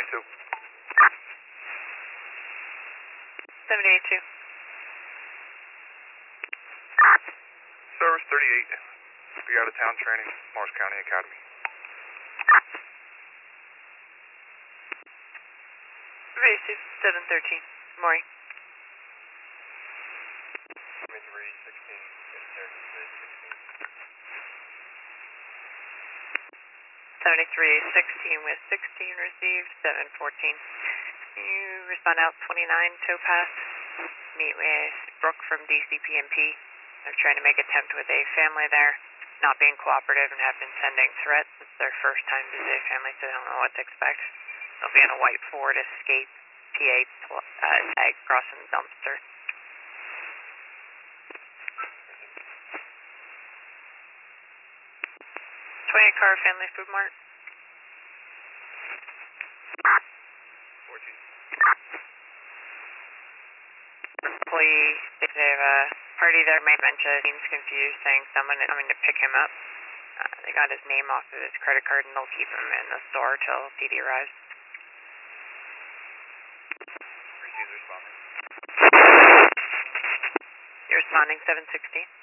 792. 782. Service 38. Be out of town training, Morris County Academy. 713. Morning. 316. 7316 with 16 received, 714. You respond out 29 Topaz. Meet with Brooke from DCPMP. They're trying to make attempt with a family there, not being cooperative and have been sending threats. It's their first time to visit a family, so they don't know what to expect. They'll be in a white Ford Escape PA tag crossing the dumpster. Car Family Food Mart. 14. Employee, they have a party there, may dementia, seems confused, saying someone is coming to pick him up. They got his name off of his credit card and they'll keep him in the store till PD arrives. Receives responding. You're responding 716.